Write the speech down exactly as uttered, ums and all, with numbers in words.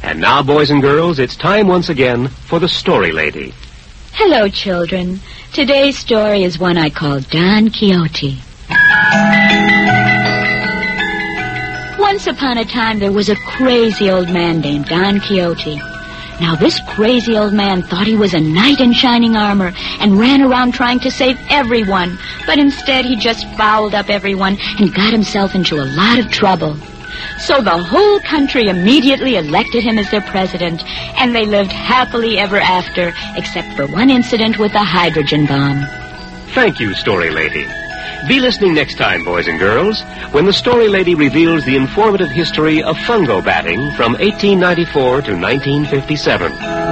And now, boys and girls, it's time once again for the Story Lady. Hello, children. Today's story is one I call Don Quixote. Once upon a time, there was a crazy old man named Don Quixote. Now, this crazy old man thought he was a knight in shining armor and ran around trying to save everyone. But instead, he just fouled up everyone and got himself into a lot of trouble. So the whole country immediately elected him as their president, and they lived happily ever after, except for one incident with a hydrogen bomb. Thank you, Story Lady. Be listening next time, boys and girls, when the Story Lady reveals the informative history of fungo batting from eighteen ninety-four to nineteen fifty-seven.